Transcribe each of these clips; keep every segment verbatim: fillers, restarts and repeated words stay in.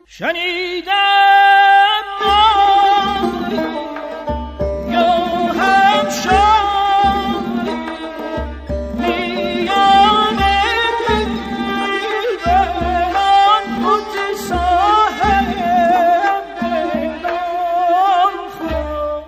شنیدم مایی یا هم شایی میان دلبران بود صاحب دلان خود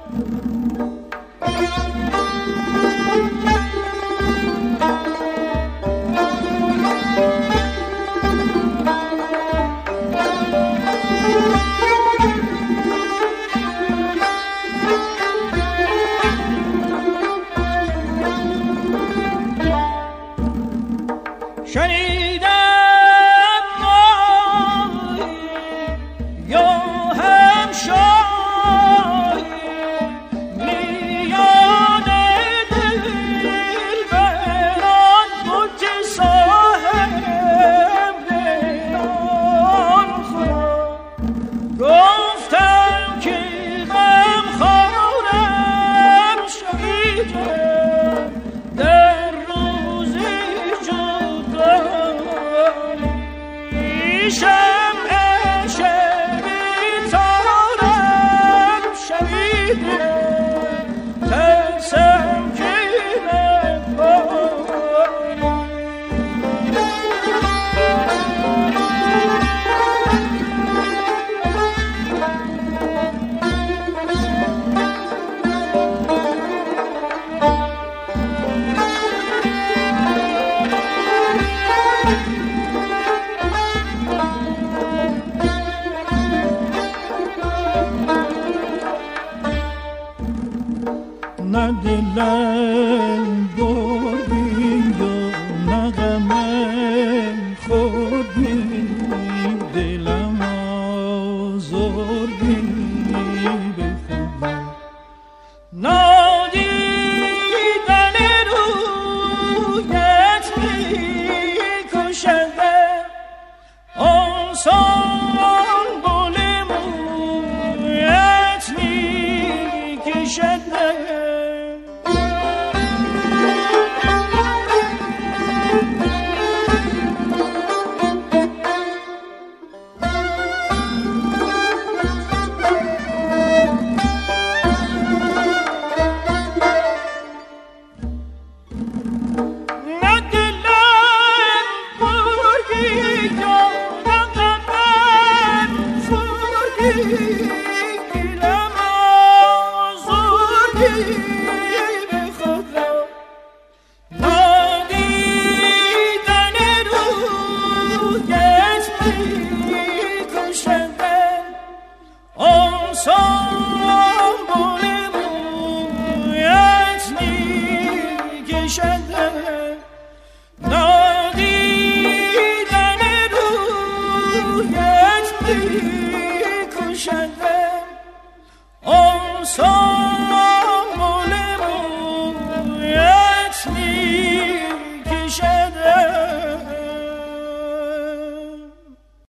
شنیدم مایی یا هم شایی میان دلبران بود صاحب دلان خود گفتم که غم خورم شویدم در روز جدایی شمع شبی تارم شویدم ترسم که نپایی نه دلم بردی و نه غمم خوردی دلم آزردی به خدا نادیدن رویت می‌کشد آن سنبل مویت می‌کشد آن سان